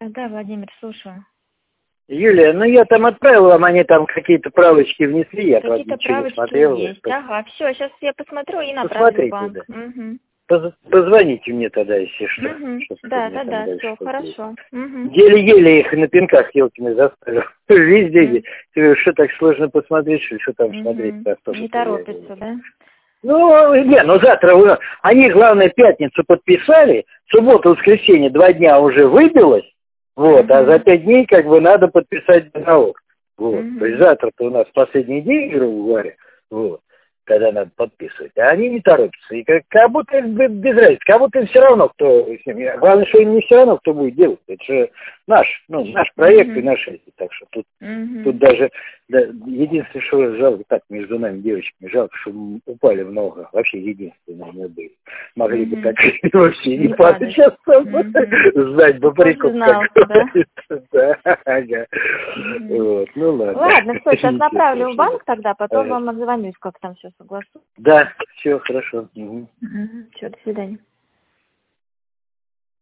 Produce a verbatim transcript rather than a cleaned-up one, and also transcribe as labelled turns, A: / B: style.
A: Да, Владимир, слушаю.
B: Юлия, ну я там отправил вам, они там какие-то правочки внесли, я правда
A: Какие-то
B: ничего не
A: правочки
B: смотрел.
A: есть.
B: Что...
A: Ага, все, сейчас я посмотрю и направлю в
B: Посмотрите,
A: банк.
B: да.
A: Угу.
B: Поз- Позвоните мне тогда, если что.
A: Угу.
B: Что
A: Да,
B: мне
A: да,
B: там
A: да,
B: дальше
A: все,
B: какие.
A: хорошо. Угу.
B: Еле-еле их на пинках елками заставил. Везде.
A: Угу.
B: Что так сложно посмотреть, что, что там смотреть?
A: Угу.
B: Так, тоже
A: Не
B: я-
A: торопится, да?
B: Ну, не, ну завтра вы- они, главное, пятницу подписали, суббота, воскресенье, два дня уже выбилось, вот,
A: Угу.
B: а за пять дней как бы надо подписать договор. Вот.
A: Угу.
B: То есть завтра-то у нас последний день, грубо говоря, вот, когда надо подписывать, а они не торопятся. И как, как будто им без без разницы, как будто им все равно, кто с ними. Главное, что им не все равно, кто будет делать. Это же наш, ну, наш проект
A: Угу.
B: и наши эти. Так что тут,
A: Угу.
B: тут даже, да, единственное, что жалко, так, между нами девочками, жалко, что мы упали в нога. Вообще единственное мы были. Могли бы
A: Угу.
B: так вообще не
A: Не
B: падать
A: падать.
B: сейчас
A: Угу.
B: знать бы прикол
A: знал, да?
B: какой-то. Да, ага.
A: Угу.
B: Вот, ну ладно.
A: Ладно, все, сейчас
B: Ничего
A: направлю в
B: страшного.
A: банк тогда, потом
B: Ага.
A: вам отзвонюсь, как там все согласую.
B: Да, все хорошо. Мгм.
A: Угу. Все, до свидания.